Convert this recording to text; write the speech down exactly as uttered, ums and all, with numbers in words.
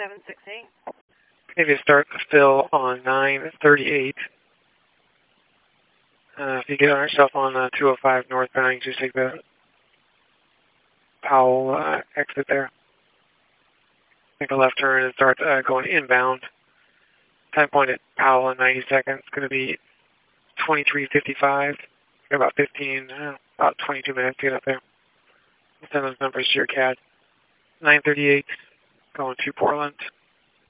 seven six eight. Maybe start the fill on nine thirty-eight. Uh, if you get yourself on uh, two oh five northbound, you just take the Powell uh, exit there. Make a left turn and start uh, going inbound. Time point at Powell in ninety seconds. It's going to be twenty-three fifty-five. Got about fifteen, uh, about twenty-two minutes to get up there. I'll send those numbers to your C A D. nine thirty-eight, going to Portland.